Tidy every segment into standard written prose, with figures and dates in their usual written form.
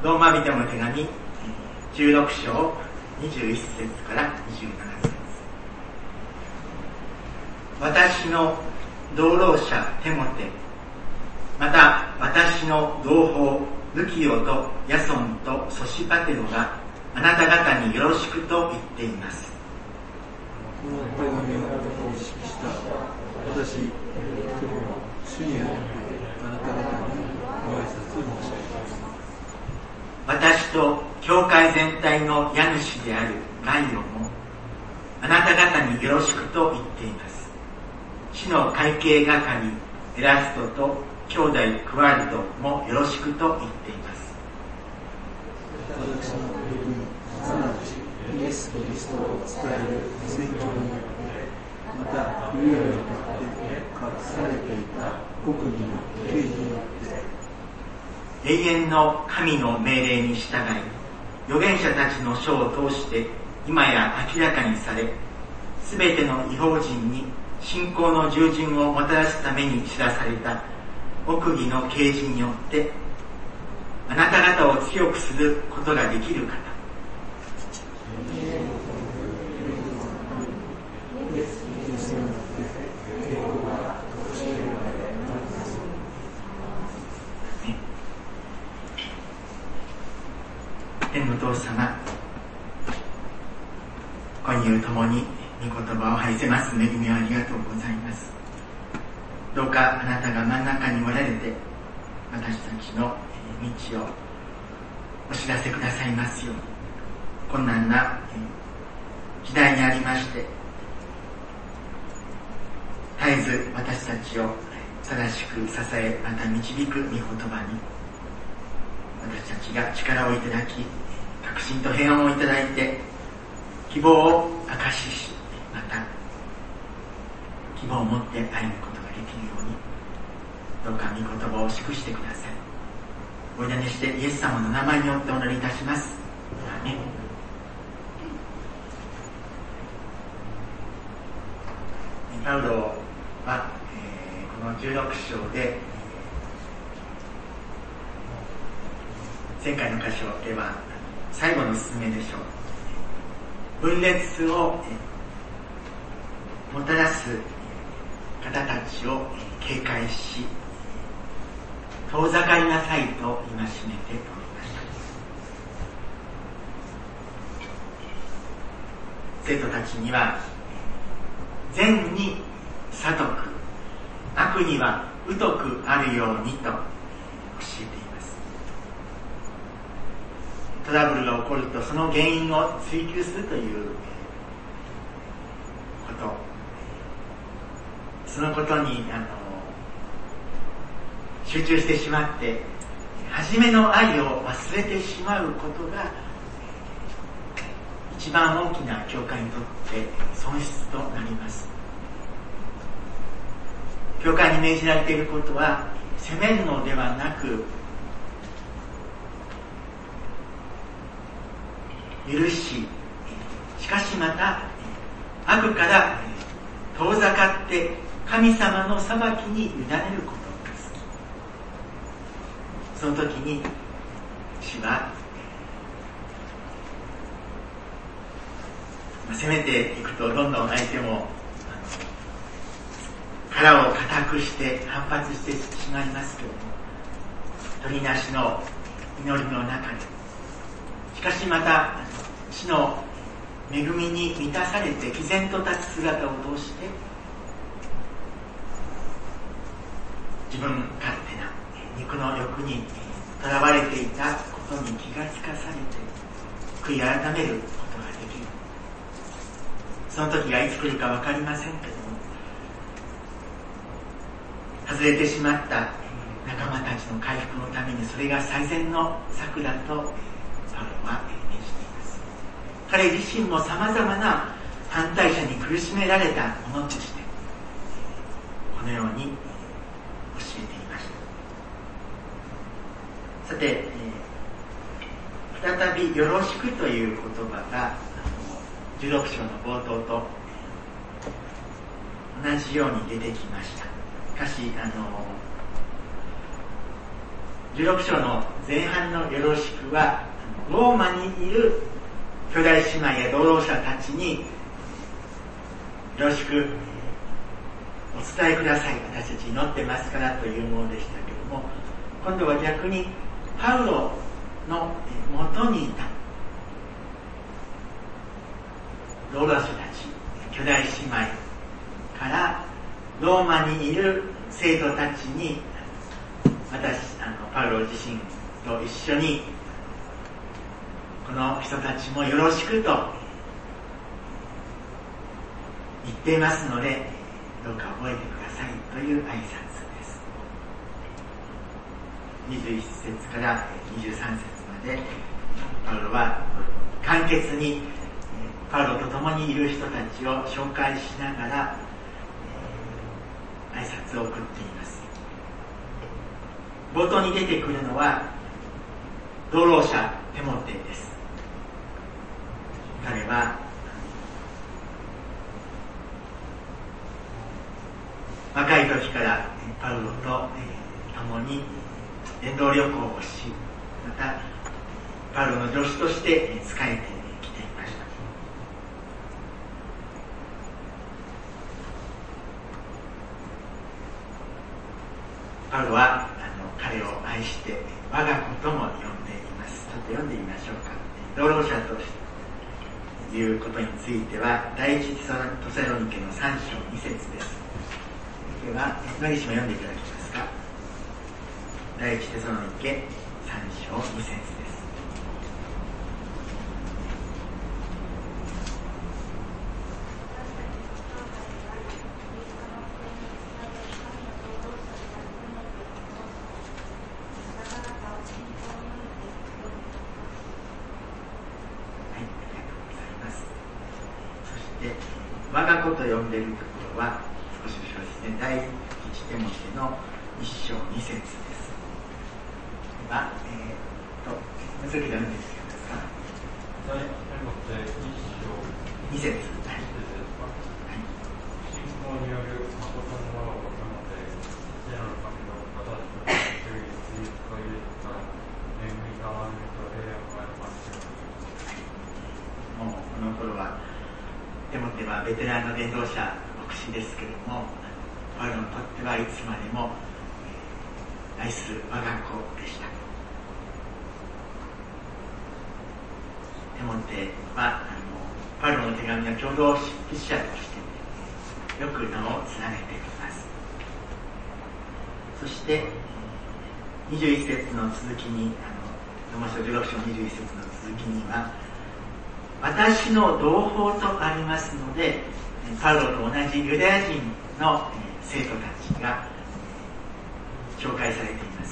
ローマ人の手紙16章21節から27節。私の同労者テモテ、また私の同胞ルキオとヤソンとソシパテロがあなた方によろしくと言っています。 この手紙を認識した私、主にあってあなた方にご挨拶を申し上げます。 私と教会全体の家主であるガイオもあなた方によろしくと言っています。市の会計係エラストと兄弟クワルドもよろしくと言っています。 私の恵み、すなわちイエス・キリストを伝える宣教によって、また冬よりとって隠されていた国民の啓示によって永遠の神の命令に従い、預言者たちの書を通して今や明らかにされ、すべての異邦人に信仰の従順をもたらすために知らされた奥義の啓示によって、あなた方を強くすることができる方、天の父様、今夕ともに御言葉を拝せます恵みをありがとうございます。どうかあなたが真ん中におられて、私たちの道をお知らせくださいますように。困難な時代にありまして、絶えず私たちを正しく支え、また導く御言葉に私たちが力をいただき、確信と平安をいただいて、希望を証しし、また希望を持って歩むことができるように、どうか御言葉を祝してください。お祈りしてイエス様の名前によってお祈りいたします。アーメン。パウロは、この16章で前回の箇所では最後の進めでしょう。分裂をもたらす方たちを警戒し、遠ざかりなさいと戒めておりました。生徒たちには、善に聡く、悪には疎くあるようにと教えています。トラブルが起こるとその原因を追求するということ、そのことに集中してしまって、初めの愛を忘れてしまうことが一番大きな教会にとって損失となります。教会に命じられていることは、責めるのではなく、許し、しかしまた悪から遠ざかって神様の裁きに委ねることです。その時に主は攻めていくと、どんどん相手も腹を固くして反発してしまいますけれども、取りなしの祈りの中で、しかしまた主の恵みに満たされて毅然と立つ姿を通して、自分勝手な肉の欲にとらわれていたことに気がつかされて、悔い改めることができる。その時がいつ来るか分かりませんけれども、外れてしまった仲間たちの回復のために、それが最善の策だとパウロは命じています。彼自身も様々な反対者に苦しめられたものとして、このように教えていました。さて、再びよろしくという言葉が16章の冒頭と同じように出てきました。しかし 16章の前半のよろしくは、ローマにいる兄弟姉妹や同労者たちに、よろしくお伝えください。私たち祈ってますからというものでしたけども、今度は逆にパウロの元にいた同労者たち、兄弟姉妹からローマにいる生徒たちに、パウロ自身と一緒にこの人たちもよろしくと言っていますので、どうか覚えてくださいという挨拶です。21節から23節までパウロは簡潔にパウロと共にいる人たちを紹介しながら挨拶を送っています。冒頭に出てくるのは同労者テモテです。彼は若い時からパウロと共に伝道旅行をし、またパウロの助手として仕えてきていました。パウロは彼を愛して我が子とも呼んでいます。ちょっと読んでみましょうか。同労者ということについては第一テサロニケの3章2節です。ではのりしも読んでいただけますか。第一テサロニケ3章2節です。我が子と呼んでいるところは少し後ろですね。第一テモテの1章2節です。では、続きが読んでいただけますか。 第一テモテ1章 2節、 はい、信仰による誠のものを求めて天の神の私たちの唯一というか恵みがあると永遠をありますように。 もうこの頃はテモテはベテランの伝道者牧師ですけれども、パウロにとってはいつまでも愛する我が子でした。テモテはパウロの手紙の共同執筆者としてよく名を連ねています。そして21節の続きにローマ書16章21節の続きには、私の同胞とありますので、パウロと同じユダヤ人の生徒たちが紹介されています。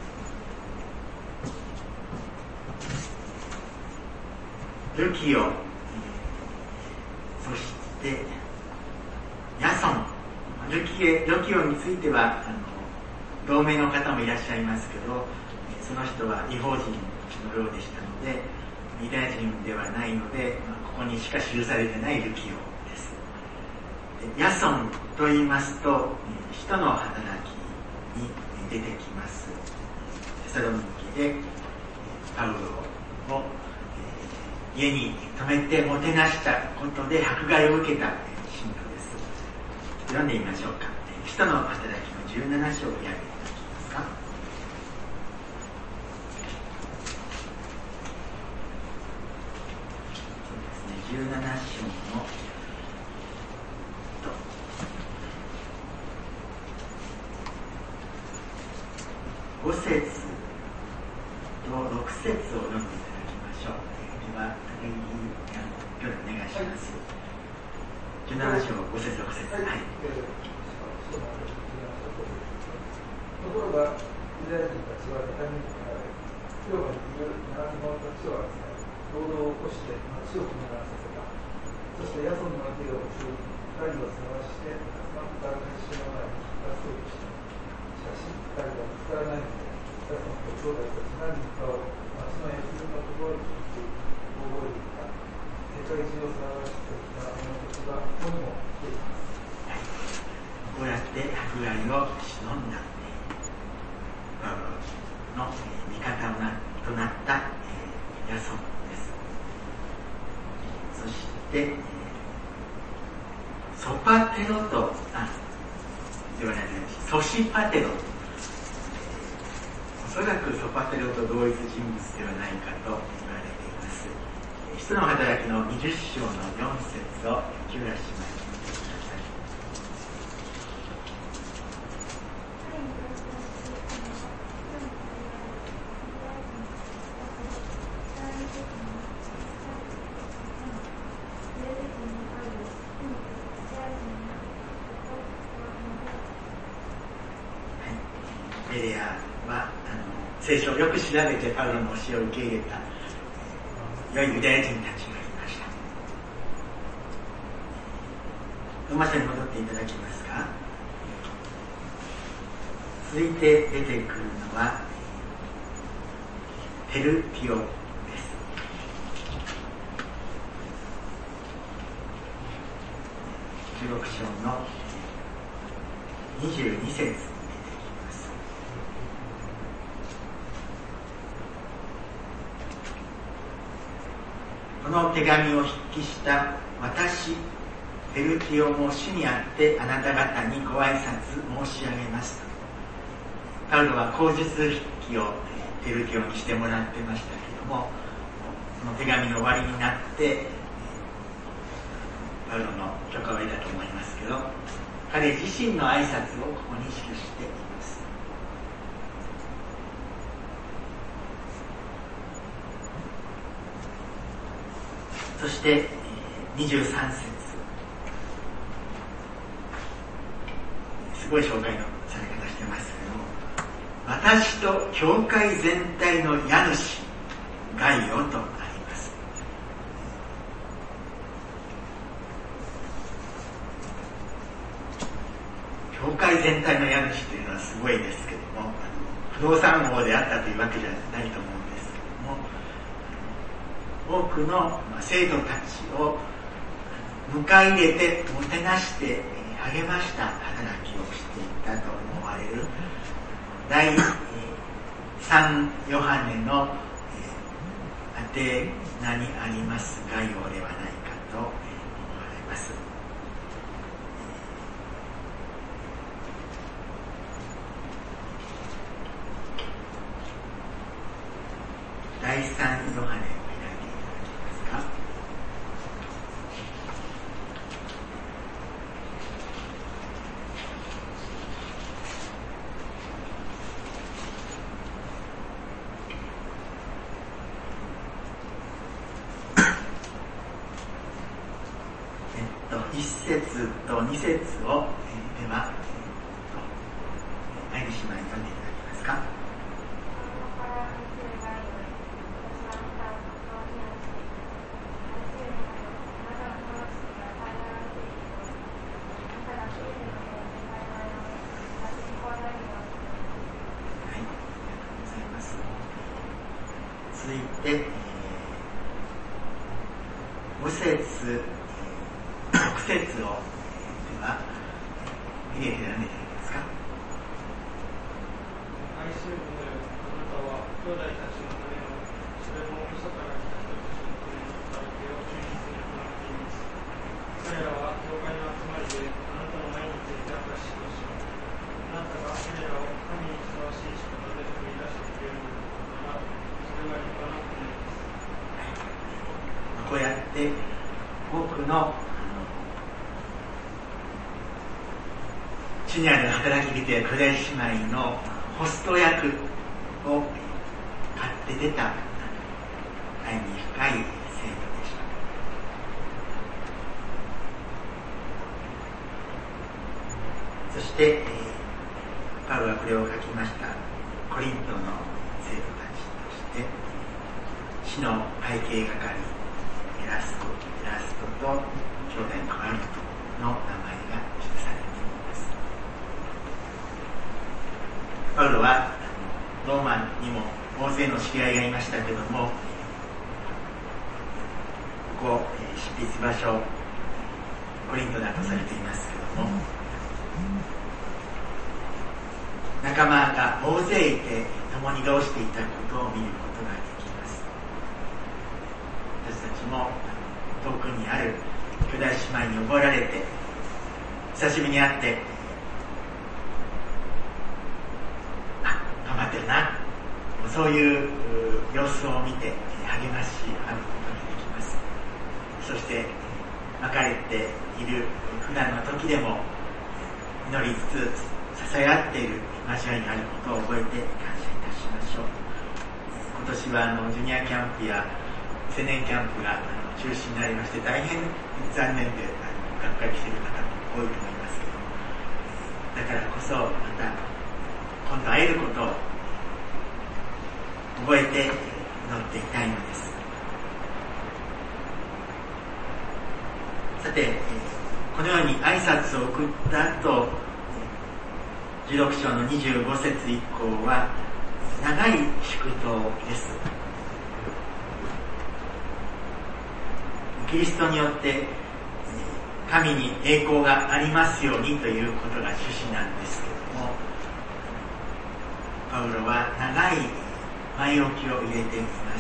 ルキオ、そしてヤソン。ルキオについては同盟の方もいらっしゃいますけど、その人は異邦人のようでしたのでユダヤ人ではないので、ここにしか記されてないルキオです。ヤソンと言いますと、使徒の働きに出てきます。テサロニケでパウロを家に泊めてもてなしたことで迫害を受けた信徒です。読んでみましょうか。使徒の働きの17章をやりいただきますか。17章の5節と6節を読んでいただきましょう。では、高木よろお願いします。17章5節6節、はい。 ところが、ユダヤ人たちは妬みにかられ、広場にいる並び者たちを集め、労働を起こして町を混乱させた。そしてヤソンの手を襲い、2人を探して集まった会衆の前に引っ出そうとした。しかし、2人は見つからないので、ヤソンと兄弟たち何人かを町の役人のところに引き大声で言った。世界中を探してきた者たちがここにも来ています。 こうやって迫害を忍んだパウロのの味方となったヤソンです。そしてソパテロとではないですソシパテロ、おそらくソパテロと同一人物ではないかと言われています。使徒の働きの20章の4節を木浦姉妹に見てください。ベレアは聖書をよく調べてパウロの教えを受け入れた良いユダヤ人たちがいました。ローマ書に戻っていただけますか。続いて出てくるのはテルティオです。16章の22節。この手紙を筆記した私テルティオも主にあってあなた方にご挨拶申し上げます。パウロは口述筆記をテルティオにしてもらってましたけれども、その手紙の終わりになってパウロの許可を得たと思いますけど、彼自身の挨拶をここに記しています。そして23節、すごい紹介のされ方してますけども、私と教会全体の家主ガイオとあります。教会全体の家主というのはすごいですけども、不動産王であったというわけじゃないと思うんですけども、多くの生徒たちを迎え入れてもてなして励ました働きをしていたと思われる第3ヨハネのアテナにあります概要ではないかと思われます。第3ヨハネ1節と2節を、では、愛理姉妹に読んでいただけますか。続いて、5節、6節を、では、入れて読んでいただけますか。 愛する者よ、あなたは兄弟たちのための、それも嘘から来た人たちのための働きを忠実に行っています。彼らは教会の集まりであなたの前について証しとし、あなたが彼らを神にふさわしい仕方で送り出してくれるのなら、それが立派なことです。 こうやって多くの主にある働き人や兄弟姉妹のホスト役を買って出た愛に深い生徒でした。そして、パウロはこれを書きましたコリントの生徒たちとして詩の会計係エラストと兄弟のコリントの名前が記されています。パウロはローマにも大勢の知り合いがいましたけども、ここ執筆場所コリントだとされていますけども、 仲間が大勢いて共に同していたことを見ることができます。私たちも遠くにある兄弟姉妹に覚えられて久しぶりに会って、頑張ってるな、そういう様子を見て励まし合うことができます。そして別れている普段の時でも祈りつつ支え合っている交わりがあることを覚えて感謝いたしましょう。今年はジュニアキャンプや青年キャンプが中止になりまして、大変残念でがっかりしている方も多いと思いますけども、だからこそまた今度会えることを覚えて祈っていたいのです。さて、このように挨拶を送った後、16章の25節以降は長い祝祷です。キリストによって神に栄光がありますようにということが趣旨なんですけども、パウロは長い前置きを入れています。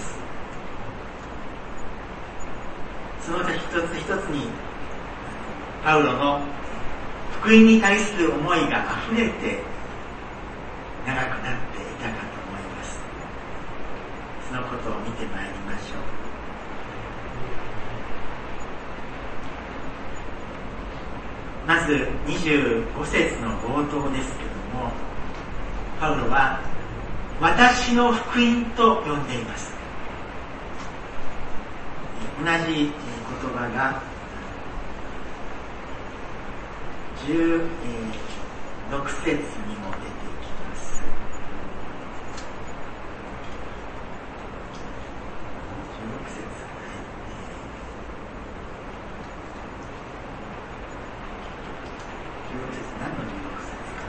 その他一つ一つにパウロの福音に対する思いがあふれて長くなっていたかと思います。そのことを見てまいりましょう。まず25節の冒頭ですけれども、パウロは私の福音と呼んでいます。同じ言葉が16節にも出てきます。16節、16節、何の16節か。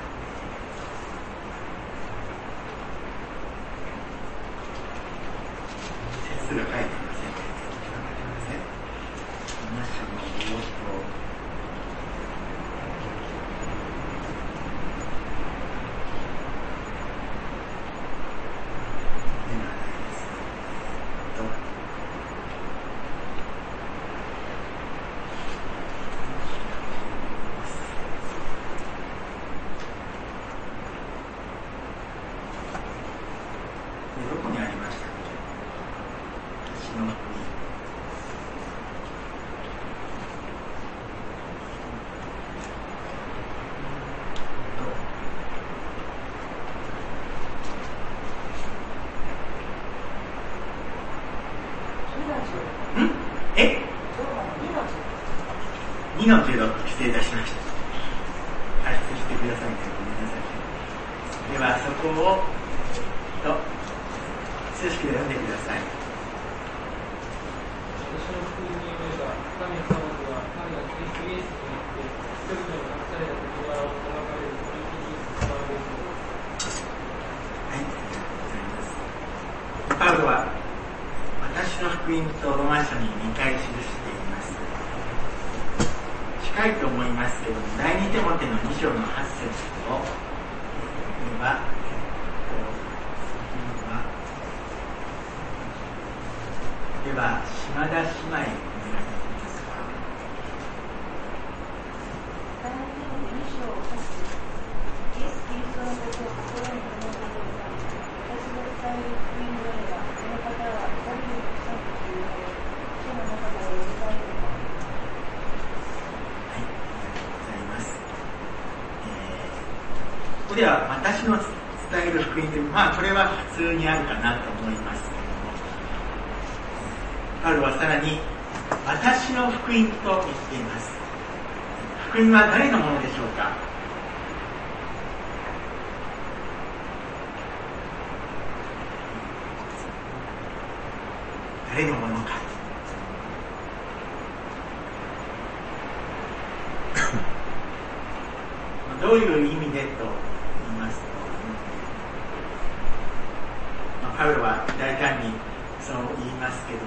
節が書いていません。皆さんの冒頭。2の16、失礼いたしました。解説してくださいね。ごめんなさい。ではそこを数式で読んでください。 私の福音によれば、神様とは神がキリストイエスによって人々の隠された事柄を裁かれる取り切りに使われるそうです。 はい、ありがとうございます。パウロは私の福音とローマ書に2回記しています。近いと思いますけども、第2テモテの2章の8節を見れば、では島田姉妹お願いできますか。 第2テモテ2章8節、イエス・キリストのことを心に留めてください。私が伝える福音であれば、その方は誰よりもさっき言われ、主の中から呼びかえるの。 ここでは私の伝える福音という、これは普通にあるかなと思いますけれども、パウロはさらに私の福音と言っています。福音は誰のものでしょうか。誰のものか。どういう意味でと言いますと、パウロは大胆にそう言いますけれども、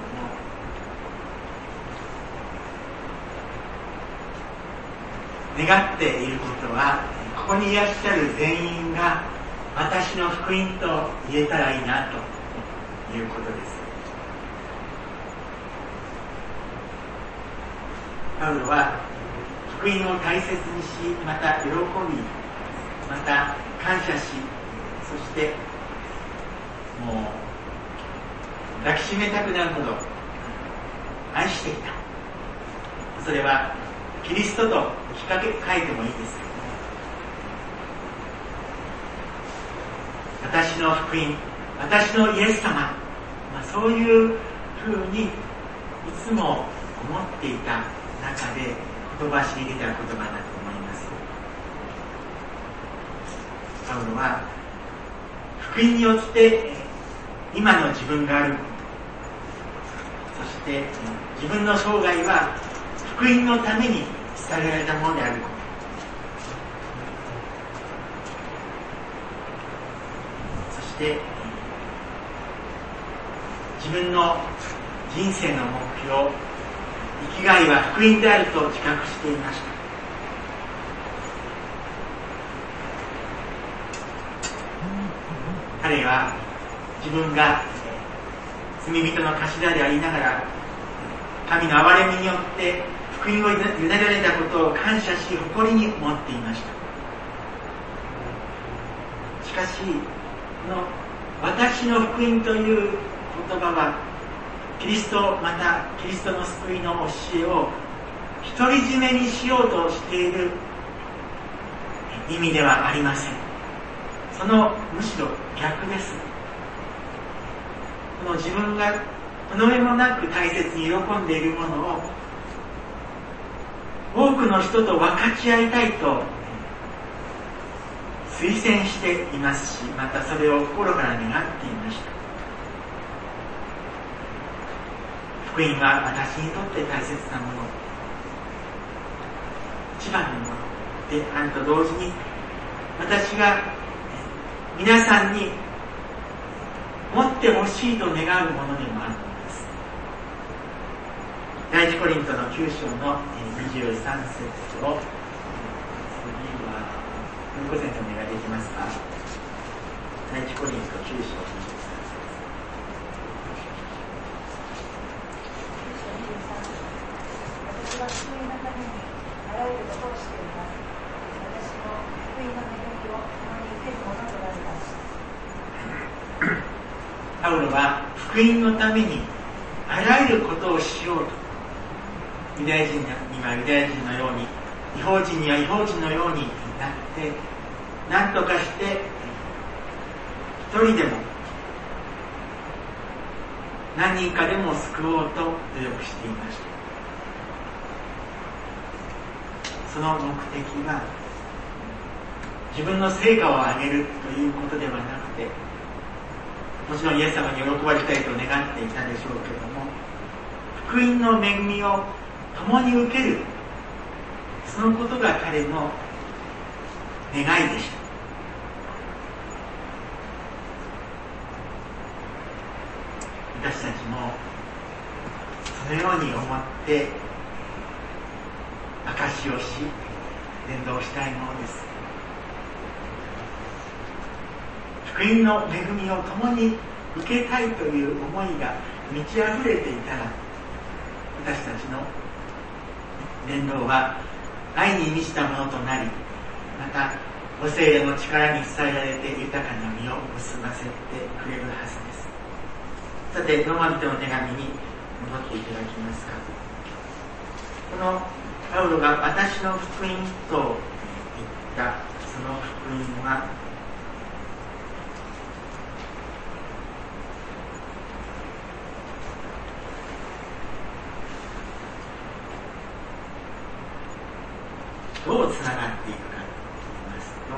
願っていることは、ここにいらっしゃる全員が私の福音と言えたらいいなということです。パウロは福音を大切にし、また喜び、また感謝し、そしてもう抱きしめたくなるほど愛していた。それはキリストと引っ掛け替えてもいいですけども、私の福音、私のイエス様、そういうふうにいつも思っていた中で言葉しに出た言葉だと思います。パウロは福音によって今の自分があること、そして自分の生涯は福音のために捧げられたものであること、そして自分の人生の目標、生きがいは福音であると自覚していました。彼は自分が罪人の頭でありながら、神の憐れみによって福音を委ねられたことを感謝し、誇りに思っていました。しかし、この私の福音という言葉は、キリスト、またキリストの救いの教えを独り占めにしようとしている意味ではありません。そのむしろ逆です。この自分がこの上もなく大切に喜んでいるものを多くの人と分かち合いたいと推薦していますし、またそれを心から願っていました。福音は私にとって大切なもの、一番のものであると同時に、私が皆さんに持ってほしいと願うものでもあるのです。第一コリントの9章の23節を、次は文子先生お願いできますか。第一コリント9章私は救いのためにあらゆることをしています。私の福音の恵みを共に受けるものとなります。 パウロは福音のためにあらゆることをしようと、ユダヤ人にはユダヤ人のように、異邦人には異邦人のようになって、何とかして一人でも何人かでも救おうと努力していました。その目的は自分の成果を上げるということではなくて、もちろんイエス様に喜ばれたいと願っていたでしょうけれども、福音の恵みを共に受ける、そのことが彼の願いでした。私たちもそのように思って証しをし、伝道したいものです。福音の恵みを共に受けたいという思いが満ち溢れていたら、私たちの伝道は愛に満ちたものとなり、またご聖霊の力に伝えられて豊かな実を結ばせてくれるはずです。さて、ローマ人の手紙に戻っていただきますか。このパウロが私の福音と言ったその福音は、どうつながっていくかと言いますと、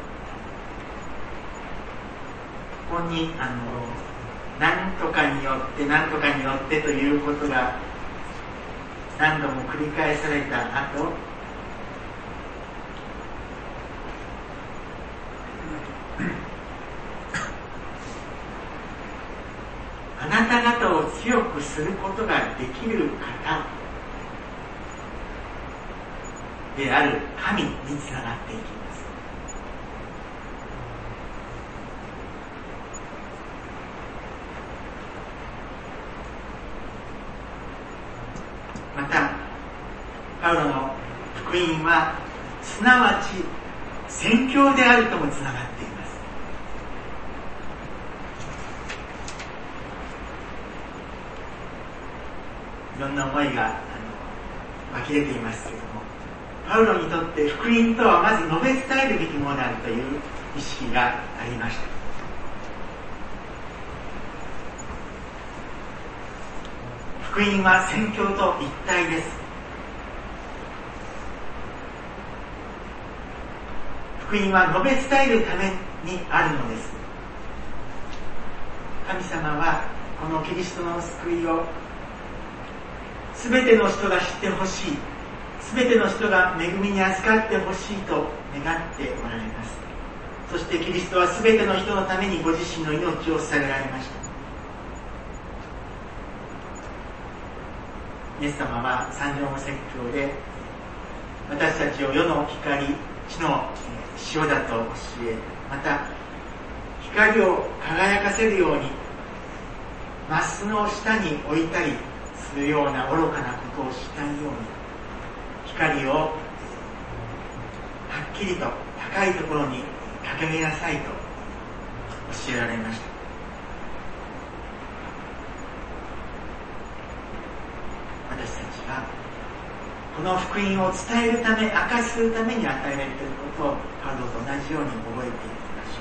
ここに何とかによって何とかによってということが何度も繰り返された後、あなた方を強くすることができる方である神につながっていきます。 パウロの福音はすなわち宣教であるともつながっています。いろんな思いが湧き出ていますけれども、パウロにとって福音とはまず述べ伝えるべきものであるという意識がありました。福音は宣教と一体です。福音は述べ伝えるためにあるのです。神様はこのキリストの救いをすべての人が知ってほしい、すべての人が恵みに預かってほしいと願っておられます。そしてキリストはすべての人のためにご自身の命を捧げられました。イエス様は三条の説教で私たちを世の光、地の塩だと教え、また光を輝かせるようにマスの下に置いたりするような愚かなことをしないように、光をはっきりと高いところに掲げなさいと教えられました。私たちはこの福音を伝えるため、明かするために与えられていることをパウロと同じように覚えていきまし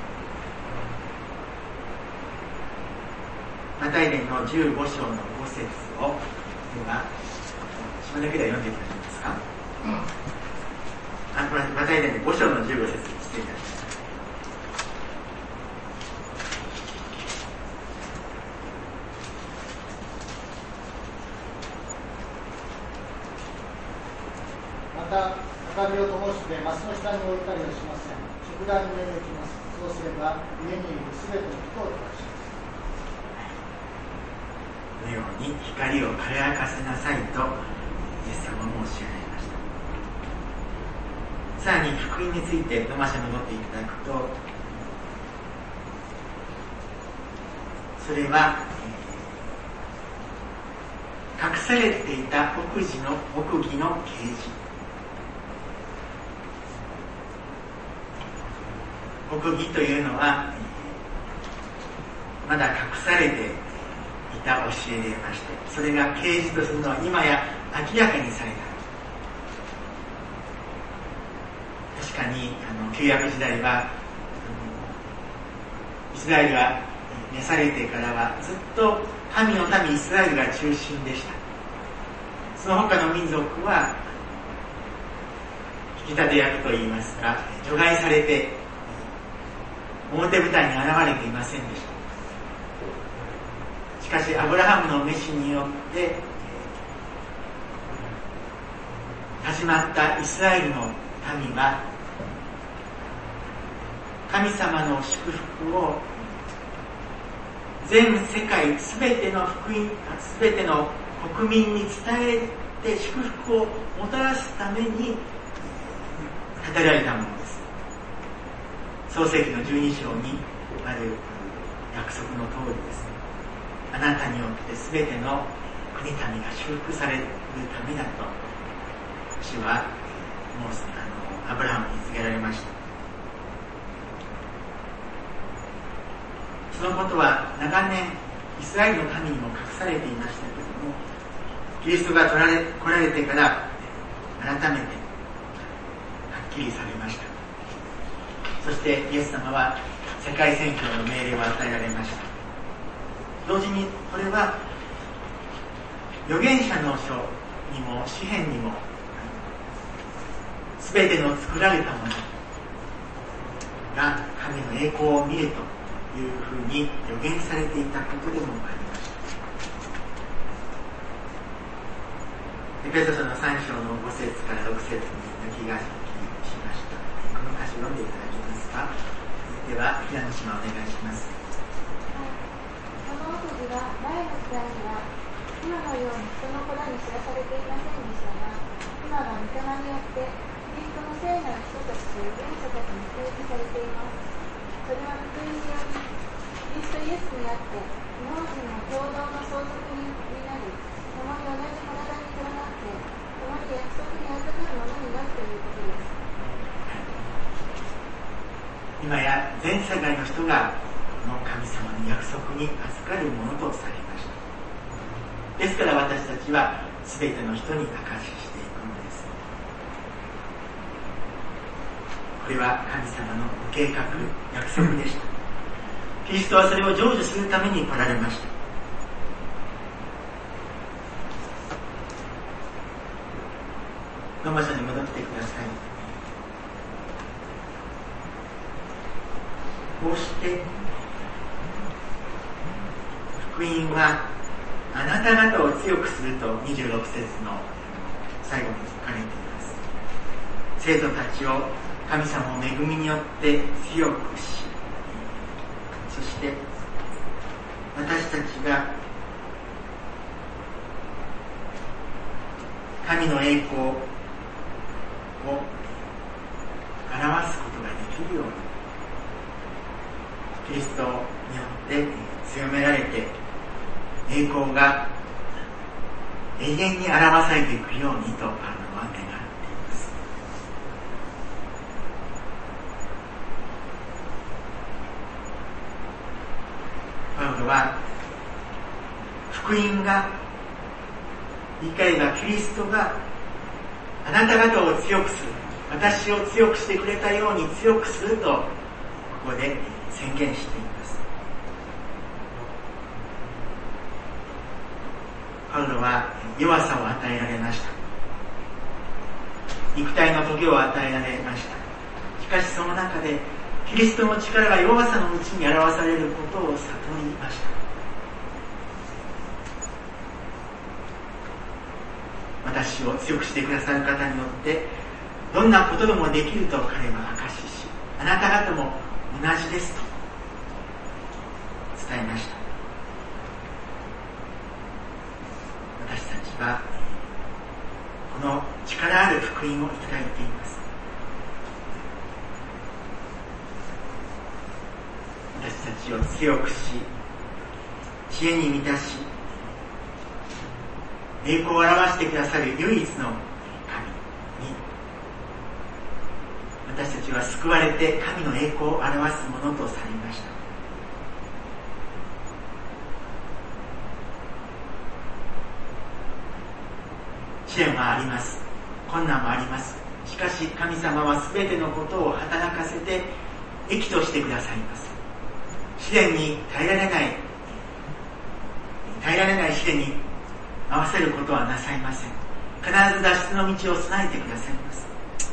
ょう。マタイ伝の15章の5節をでは島だけでは読んでいただけますか。マタイ伝の5章の15節、失礼いたします。 また明かりを灯してマスの下に置いたりはしません。食台の上に置きます。そうすれば家にいるすべての人を照らします。 このように光を輝かせなさいとイエス様もおっしゃられました。さらに福音についてローマ書に戻っていただくと、それは、隠されていた奥義の啓示、奥義というのはまだ隠されていた教えでいまして、それが啓示とするのは今や明らかにされた。確かに旧約時代はイスラエルが召されてからはずっと神の民イスラエルが中心でした。その他の民族は引き立て役といいますか、除外されて表舞台に現れていませんでした。しかしアブラハムの召しによって始まったイスラエルの民は神様の祝福を全世界すべての福音、すべての国民に伝えて祝福をもたらすために語られたものです。創世記の12章にある約束の通りですね、あなたによってすべての国民が祝福されるためだと主はアブラハムに告げられました。そのことは長年イスラエルの民にも隠されていましたけれども、キリストが来られてから改めてはっきりされました。そしてイエス様は世界宣教の命令を与えられました。同時にこれは預言者の書にも詩篇にもすべての作られたものが神の栄光を見るというふうに予言されていたことでもありました。エペソ書の3章の5節から6節に抜き書きしました。この歌詞を読んでいただけますか。では平野島お願いします。 この奥義は前の時代には今のように人の子らに知らされていませんでしたが、今は御霊によってキリストの聖なる人たちと預言者たちに掲示されています。それは福音によりキリストイエスにあって日本人の共同の相続人になり、共に同じ体に連なって共に約束全世界の人がこの神様の約束に預かるものとされました。ですから私たちは全ての人に証ししていくのです。これは神様のご計画、約束でした。キリストはそれを成就するために来られました。ローマ書に戻ってください。こうして福音はあなた方を強くすると26節の最後に書かれています。生徒たちを神様の恵みによって強くし、そして私たちが神の栄光を表すことができるようにキリストによって強められて栄光が永遠に表されていくようにとパウロは願っています。パウロは福音が言い換えばキリストがあなた方を強くする、私を強くしてくれたように強くするとここで宣言しています。パウロは弱さを与えられました。肉体の棘を与えられました。しかしその中でキリストの力が弱さのうちに表されることを悟りました。私を強くしてくださる方によってどんなことでもできると彼は証しし、あなた方も同じですと伝えました。私たちはこの力ある福音をいただいています。私たちを強くし、知恵に満たし、栄光を表してくださる唯一の神に私たちは救われて神の栄光を表すものとされました。試練はあります。困難もあります。しかし神様は全てのことを働かせて益としてくださいます。試練に耐えられない試練に合わせることはなさいません。必ず脱出の道を備えてくださいます。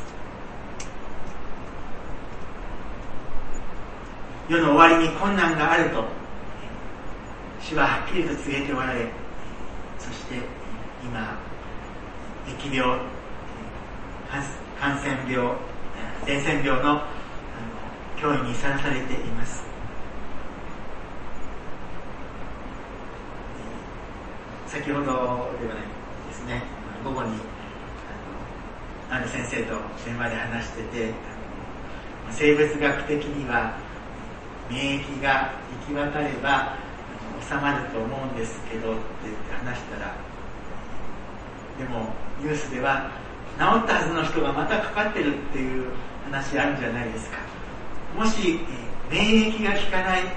世の終わりに困難があると主ははっきりと告げておられ、そして今疫病、感染病、伝染病の脅威にさらされています。先ほどではないですね、午後にある先生と電話で話してて、生物学的には免疫が行き渡れば収まると思うんですけどって言って話したら、でもニュースでは治ったはずの人がまたかかってるっていう話あるんじゃないですか。もし免疫が効かない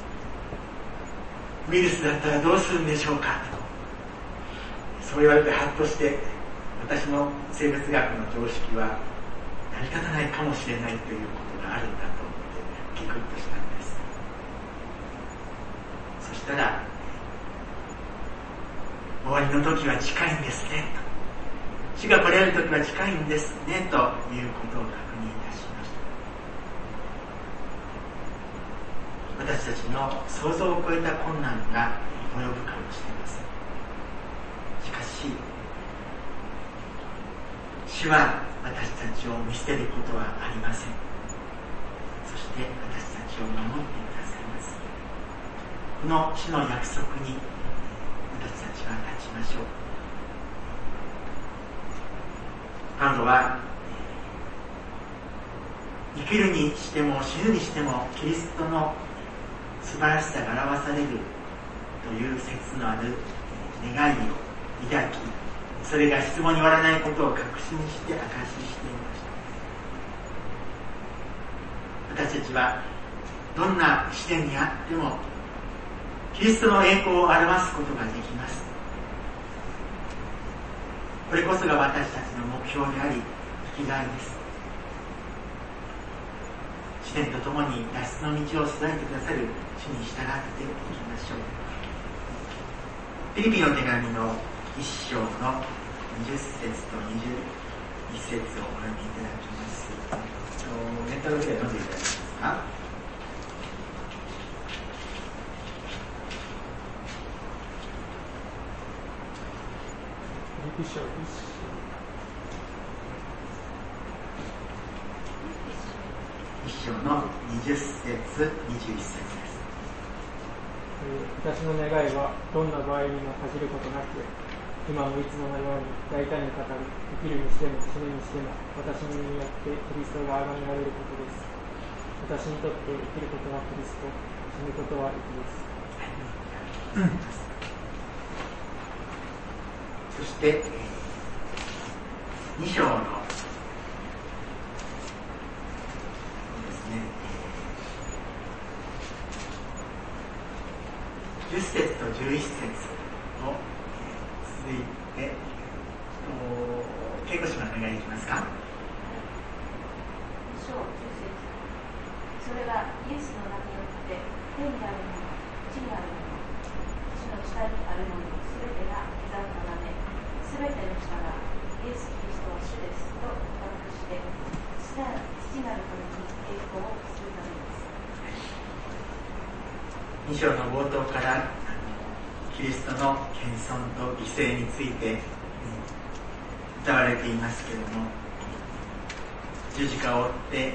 ウイルスだったらどうするんでしょうかと、そう言われてハッとして、私の生物学の常識は成り立たないかもしれないということがあるんだと思ってギクッとしたんです。そしたら、終わりの時は近いんですねと、主が来られる時は近いんですねということを確認いたしました。私たちの想像を超えた困難が及ぶかもしれません。しかし主は私たちを見捨てることはありません。そして私たちを守ってくださいます。この主の約束に私たちは立ちましょう。パウロは生きるにしても死ぬにしてもキリストの素晴らしさが表されるという切のある願いを抱き、それが質問に終わらないことを確信して証ししていました。私たちはどんな試練にあってもキリストの栄光を表すことができます。これこそが私たちの目標であり生きがいです。試練とともに脱出の道を育ててくださる主に従っていきましょう。フィリピの手紙の1章の20節と21節をお読みいただきます。メンタルで読んでいただけますか。 フィリピ書 1章の20節21節です。 私の願いはどんな場合にも恥じることなく、今もいつものように大胆に語る。生きるにしても死ぬにしても私によってキリストが崇められることです。私にとって生きることはキリスト、死ぬことは生きです。 そして2章のですね、10節と11節を続いて恵子姉妹お願いできますか。 2章10節。それはイエスの名によって天にあるもの、地にあるもの、地の下にあるものすべてが刻んだため、すべての下がイエス・キリストは主ですと告白して、父なる神に栄光をするため 2 です。 章の冒頭からキリストの謙遜と犠牲について歌われていますけれども、十字架を追って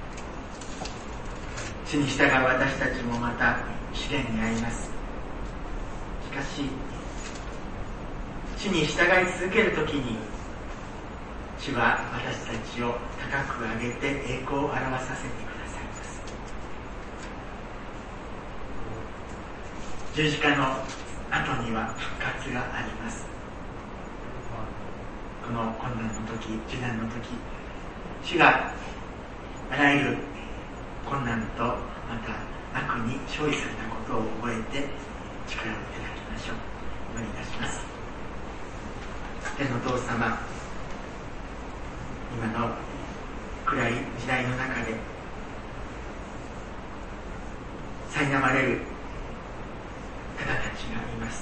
主に従う私たちもまた試練に遭います。しかし主に従い続けるときに主は私たちを高く上げて栄光を表させてくださいます。十字架の後には復活があります。この困難の時、受難の時、主があらゆる困難とまた悪に勝利されたことを覚えて力をいただきましょう。お祈りいたします。天のお父様、今の暗い時代の中で苛まれる方たちがいます。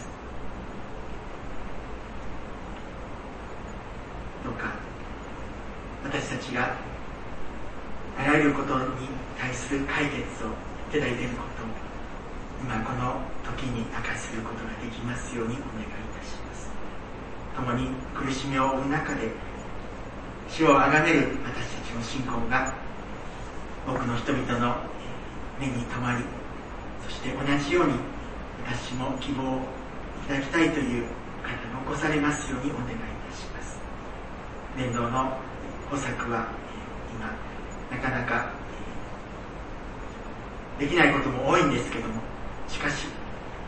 どうか私たちがあらゆることに対する解決をいただいていることを今この時に明かしすることができますようにお願いいたします。共に苦しみを負う中で主をあがめる私たちの信仰が多くの人々の目に留まり、そして同じように私も希望をいただきたいという方が起こされますようにお願いいたします。伝道の補作は今なかなかできないことも多いんですけども、しかし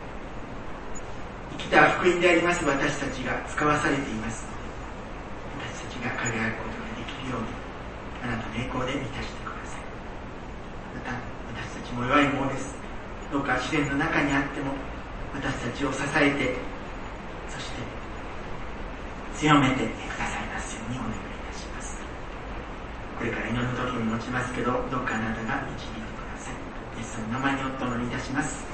生きた福音であります私たちが使わされていますので、私たちが輝くことができるようにあなたの栄光で満たしてください。また私たちも弱いものです。どうか試練の中にあっても私たちを支えて、そして強めてくださいますようにお願いいたします。これから祈る時に持ちますけど、どうかあなたが導いてください。イエスの名前によってお祈りいたします。